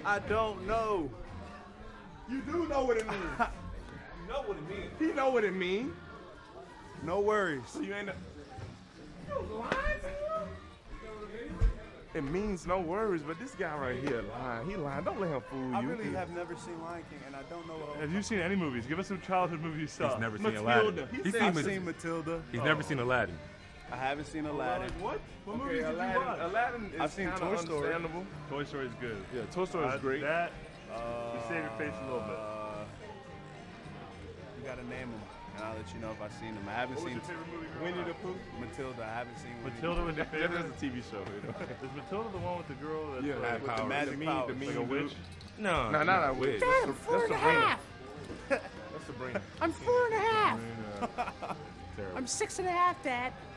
I don't know. You do know what it means. You know what it means. He know what it means. No worries. So you ain't. It means no worries, but this guy right here lying. He lying. Don't let him fool you. I really have never seen Lion King, and I don't know what. Have you seen any movies? Give us some childhood movies you saw. He's never seen Matilda. Aladdin. He He's said- I've seen, seen Matilda. he's never seen Aladdin. I haven't seen Aladdin. What? What Okay, movies did you watch? Aladdin is I've seen kinda Toy Story. understandable. Toy Story is good. Yeah, Toy Story is great. That, you save your face a little bit. You gotta name them, and I'll let you know if I've seen them. I haven't What was seen your favorite movie growing Winnie the up? Pooh. Matilda. I haven't seen Winnie Matilda was your That favorite? is a TV show. You know? Is Matilda the one with the girl that's Yeah, like, with the magic mean, powers. the mean like a witch? No, No, not a witch. witch. That's Sabrina. That's Sabrina. I'm 4.5. Terrible. I'm 6.5, Dad.